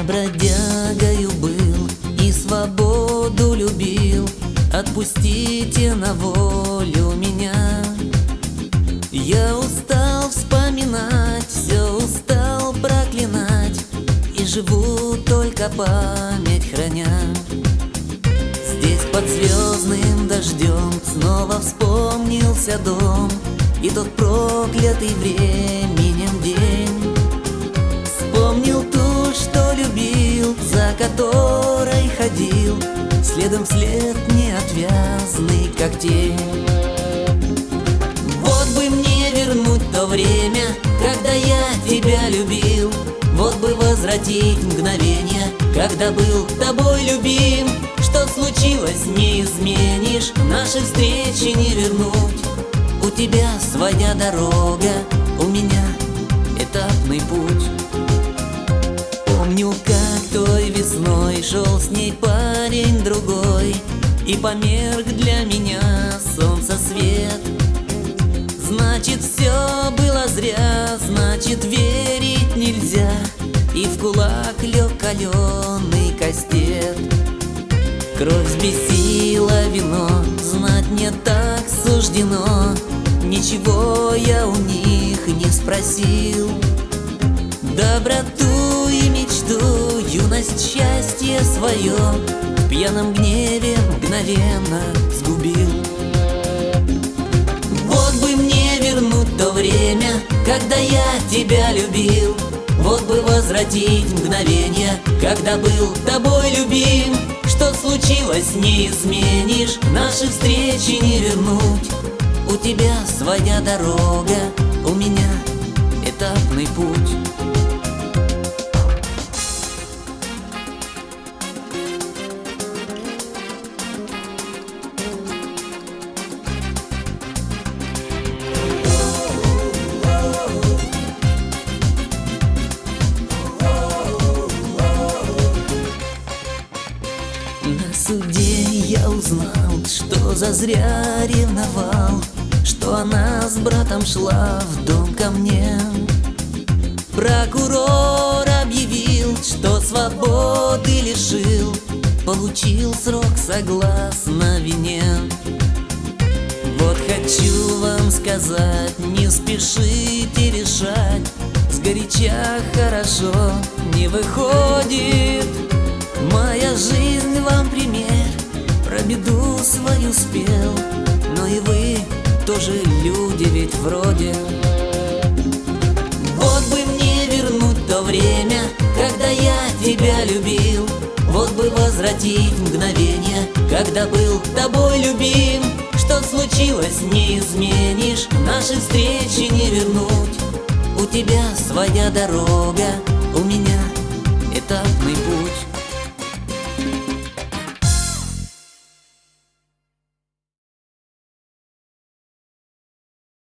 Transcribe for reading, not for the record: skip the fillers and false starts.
бродягою был и свободу любил. Отпустите на волю меня. Я устал вспоминать, все устал проклинать, и живу только память храня. Здесь под звездным дождем снова вспомнился дом и тот проклятый временем день. Вспомнил ту, что любил, за которой ходил, следом вслед неотвязный, как тень. Вот бы мне вернуть то время, когда я тебя любил. Вот бы возвратить мгновение, когда был тобой любим. Что случилось, не изменишь, наши встречи не вернуть. У тебя своя дорога, у меня этапный путь. Помню, как той весной шел с ней парень другой, и померк для меня солнца свет. Значит, все было зря, значит, верить нельзя, и в кулак лег каленый кастет. Кровь взбесила вино, знать не так суждено. Ничего я у них не спросил. Доброту и мечту, юность, счастье свое в пьяном гневе мгновенно сгубил. Вот бы мне вернуть то время, когда я тебя любил. Вот бы возвратить мгновение, когда был тобой любим. Что случилось, не изменишь, наши встречи не вернуть. У тебя своя дорога, у меня этапный путь. На суде я узнал, что зазря ревновал, что она с братом шла в дом ко мне. Прокурор объявил, что свободы лишил, получил срок согласно вине. Вот хочу вам сказать, не спешите решать, сгоряча хорошо не выходит. Моя жизнь вам пример, про беду свою спел, но и вы тоже люди ведь вроде. Вот бы мне вернуть то время, когда я тебя любил. Вот бы возвратить мгновение, когда был тобой любим. Что случилось, не изменишь, наши встречи не вернуть. У тебя своя дорога, у меня